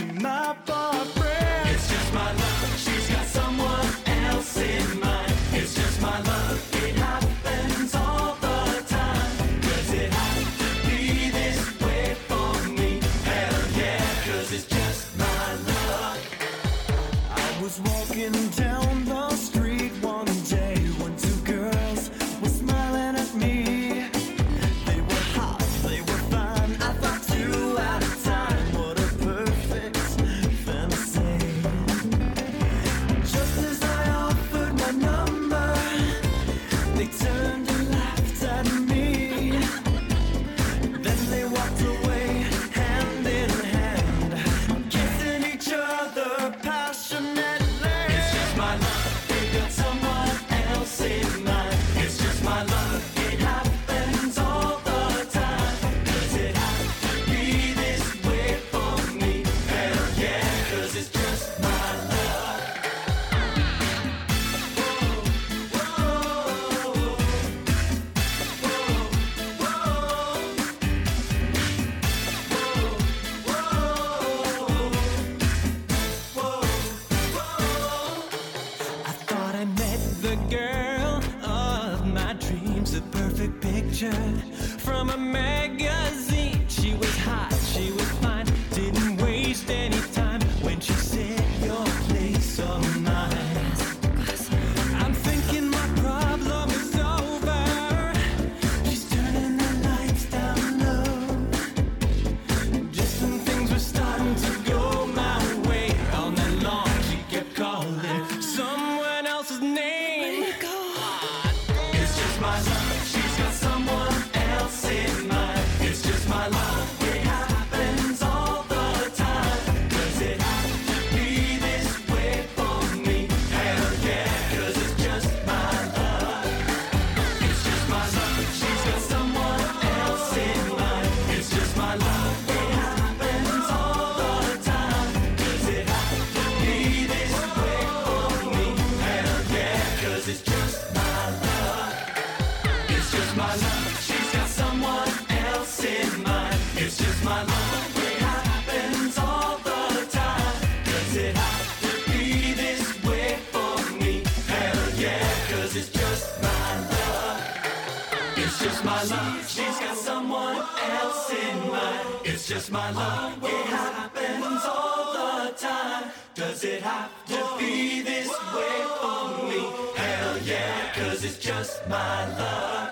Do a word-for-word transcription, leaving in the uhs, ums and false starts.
my boyfriend. It's just my love, she's got someone else in mind. It's just my love, it happens all the time. Does it have to be this way for me? Hell yeah, cause it's just my love. I was walking down the street one day when two girls were smiling at me. They were hot, they were fine. I thought two at a time. What a perfect fantasy. Just as I offered my number, they turned and laughed at me. Then they walked away, hand in hand, kissing each other passionately. It's just my love, they've got someone else in mind. It's just my love, it happens all the time. Does it have to be this way for me? Hell yeah, cause it's just my love. Whoa, whoa, whoa, whoa, whoa. I thought I met the girl of my dreams, a perfect picture from a magazine. She was hot, she was fine, didn't waste any time when she said your place or mine. I'm thinking my problem is over. She's turning the lights down low. Just when things were starting to go my way, all night long she kept calling someone else's name. It's just my love, she's got someone else in mind. It's just my love, it happens all the time. Does it have to be this way for me? Hell yeah, cause it's just my love. It's just my love, she's got someone else in mind. It's just my love, it happens all the time. Does it have to be this way for me? Hell yeah, cause it's just my love. It's just my love, she's got someone else in mind. It's just my love, it happens all the time. Does it have to be this way for me? Hell yeah, cause it's just my love. It's just my love, she's got someone else in mind. It's just my love, it happens all the time. Does it have to be this way for me? Hell yeah, cause it's just my love.